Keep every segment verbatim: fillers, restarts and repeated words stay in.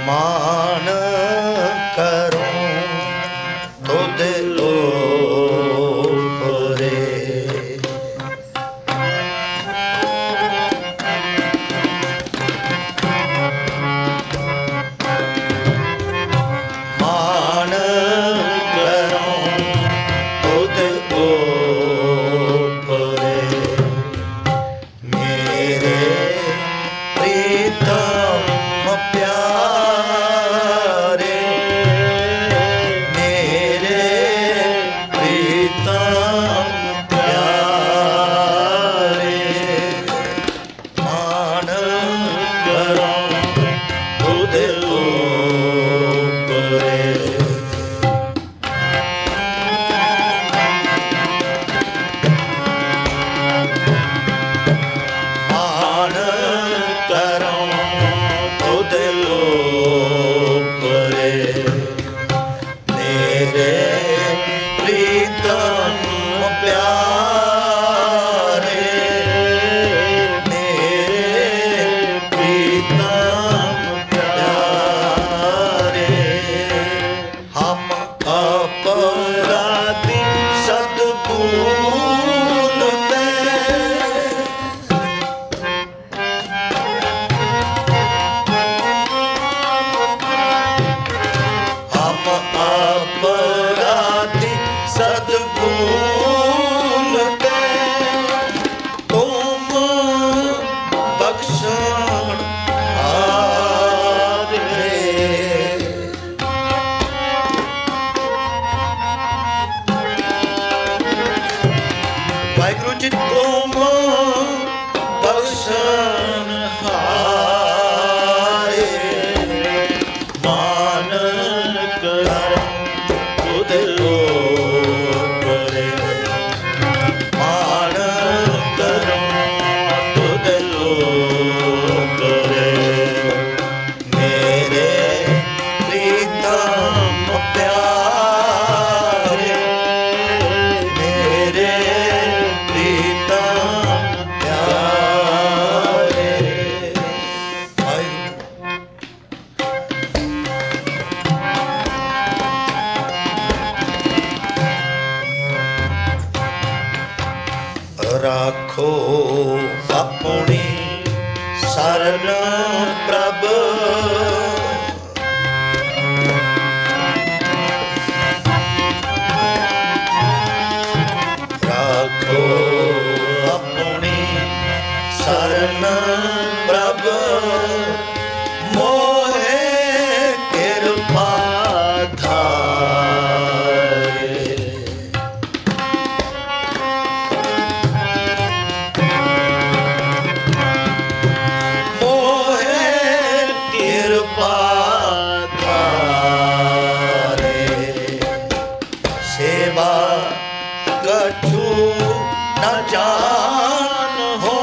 मान करूं तुद ओपरे। मान करूं तुद ओपरे मेरे प्रीतम प्यारे, मेरे प्रीतम प्यारे। मान करूं तुद ओपरे। मान करूं तुद ओपरे मेरे प्रीतम प्यारे, मेरे प्रीतम प्यारे। हम अपराधी सद्भूलते, हम अपराधी सद्भूलते, तुम बख्शण हारे। वाहिगुरु जी तुम बख्शण हारे। मान करूं तुद ओपरे। मान करूं तुद ओपरे मेरे प्रीतम प्यारे, मेरे प्रीतम प्यारे। राखो अपनी शरण प्रभ, राखो अपनी शरण प्रभ, मोहे कृपा धारे। मोहे कृपा धारे। सेवा कछु न जान हो,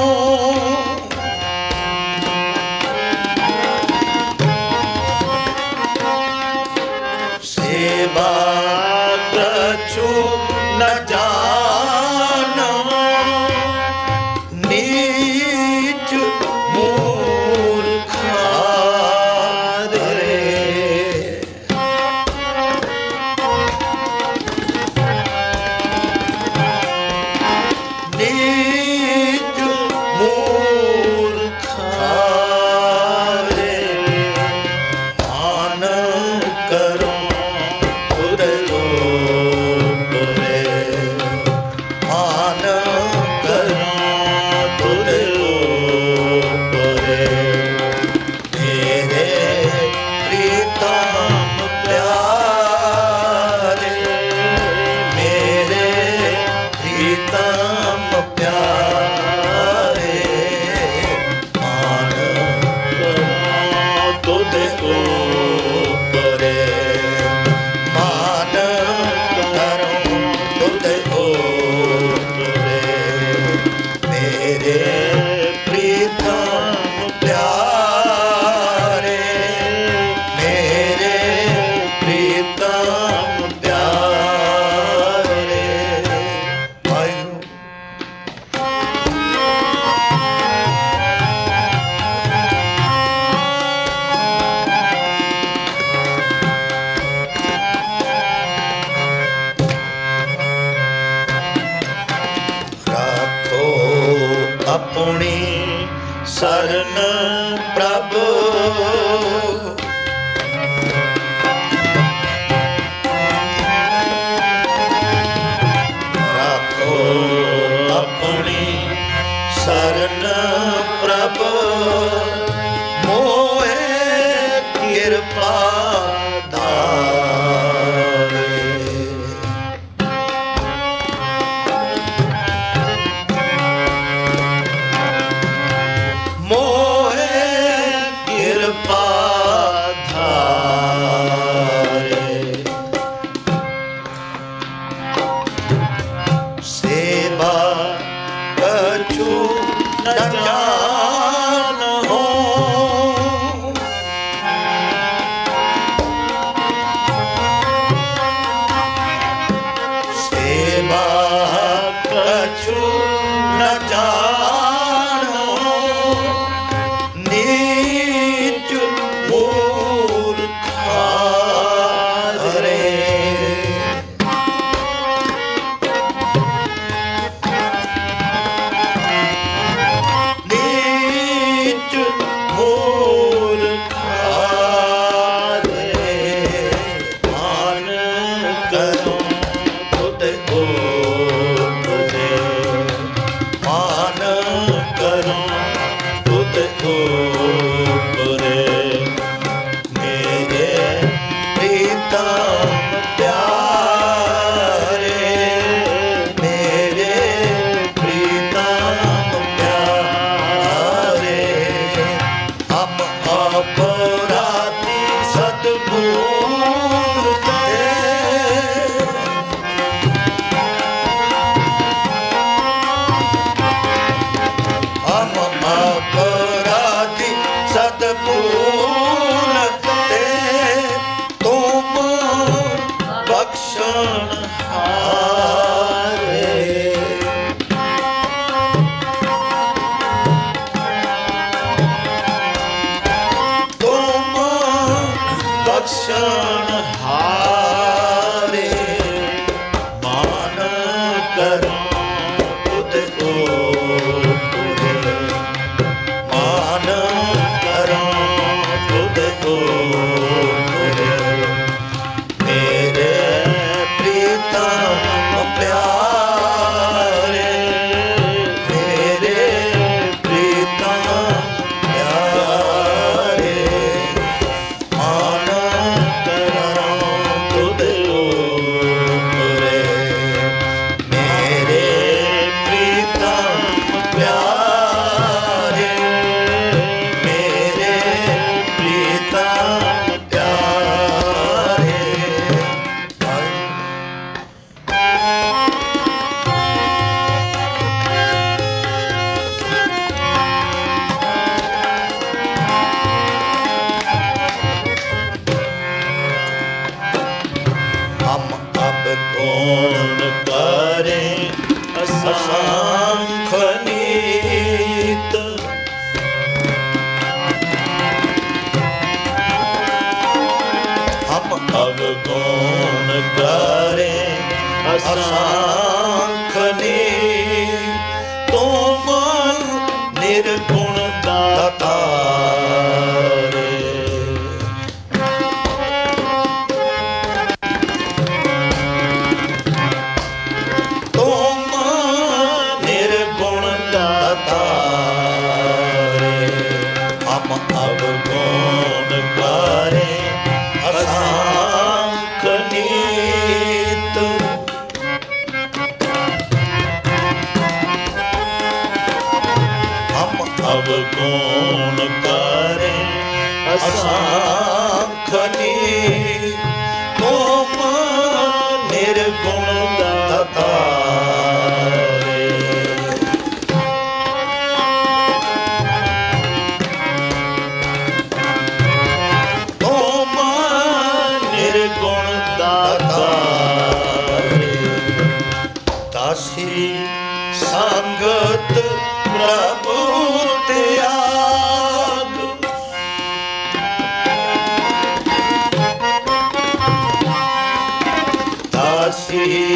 सेवा कछु न जान हो। नीच मूर्खा अपराधी सद्गुण ते हम अपराधी सद्गुण ते तुम बख्शन बख्शन हारे मान करो खुद को तुझे मान करो खुद को तुझे मेरे प्रीतम प्यारे मेरे प्रीतम प्यारे मान कौन करे असंख नीत हम अब कौन करे असंख नीत तुम निर्गुण दाता अब कौन करे असंख नीत हम अब कौन करे असंख नीत तुम निर्गुण दाता दासी संगत प्रभु त्याग दासी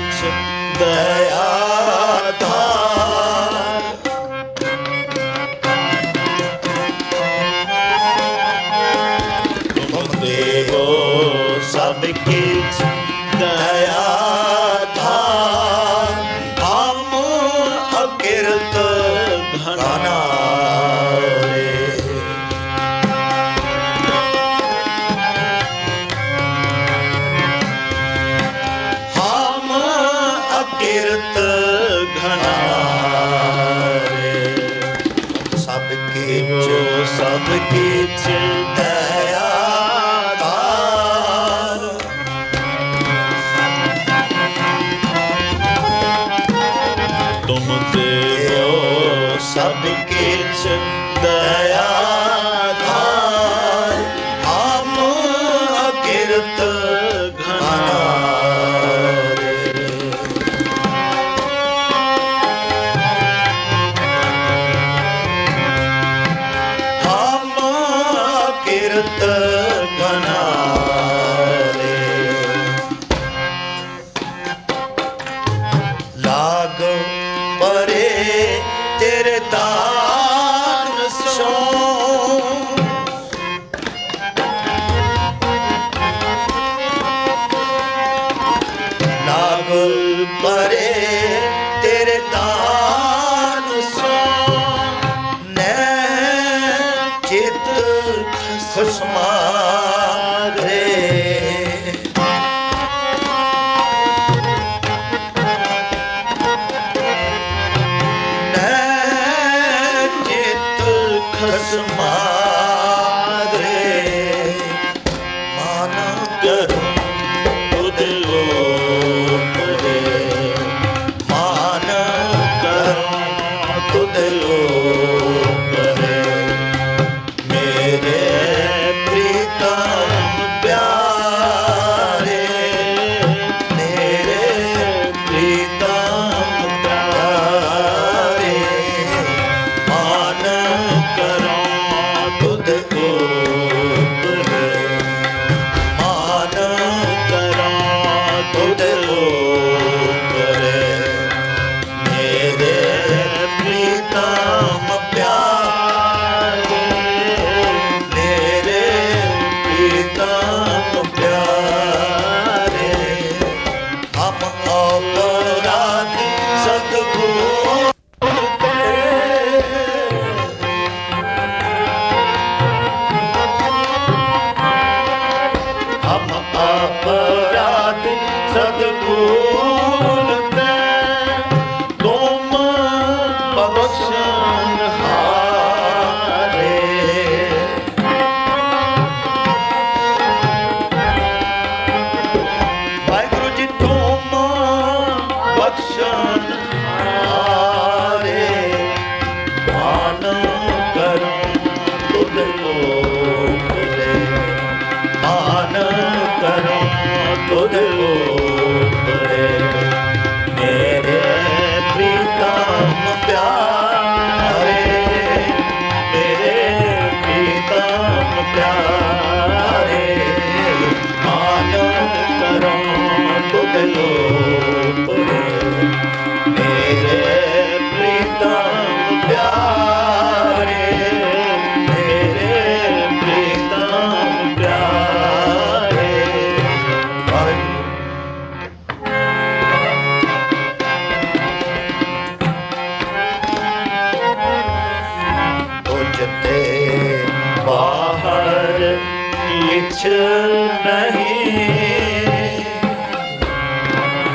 कीच दया धार। तुम देहो सब कीच दया धार। हम अकिरत घना किरत घना रे। सब कीच सब कीच दया धार। तुम देहो सब कीच दया धार। हम अकिरत घना घना रे। लाग परे तेरे दान सो। लाग परे तेरे दान सो। नै चित खुशमार रे। नै चित खुशमार रे। मान करूं तुझ लोक रे। मान करूं तुझ लोक रे। मेरे प्रीतम प्यारे। मेरे प्रीतम प्यारे। मान करूं तुझ लोक रे। मान करूं तुझ लोक रे। मेरे प्रीतम प्यारे। मेरे प्रीतम प्यारे। हम अपराधी सद्गुण हम अपराधी सद्गुण तुम बख्शनहारे। वाहिगुरु जी तुम बख्शनहारे। मान करूं तुझ लोक रे। मान करूं तुझ लोक रे। मेरे प्रीतम प्यारे। मेरे प्रीतम प्यारे। मान करूं तुझ लोक रे। मेरे प्रीतम प्यारे। मेरे प्रीतम प्यारे। तुझते बाहर किछ नहीं।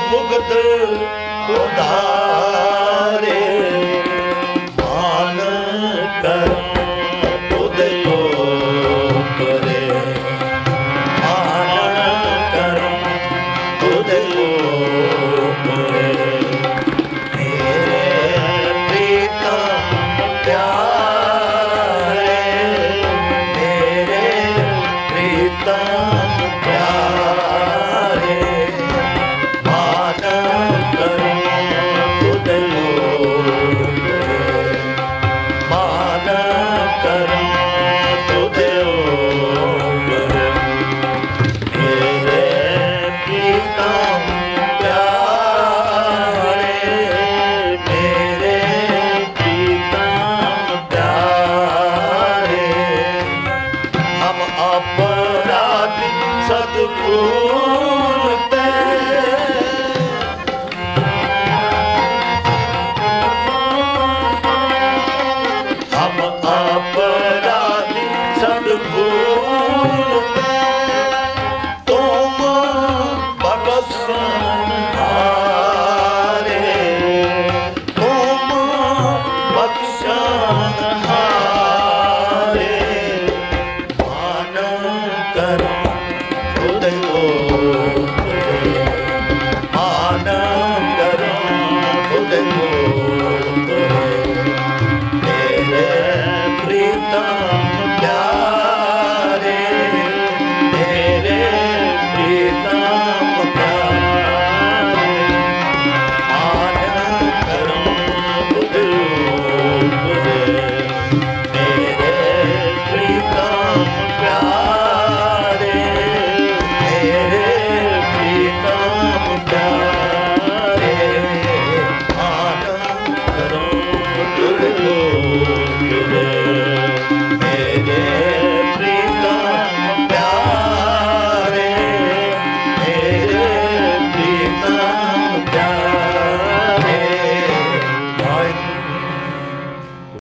मुक्त उधार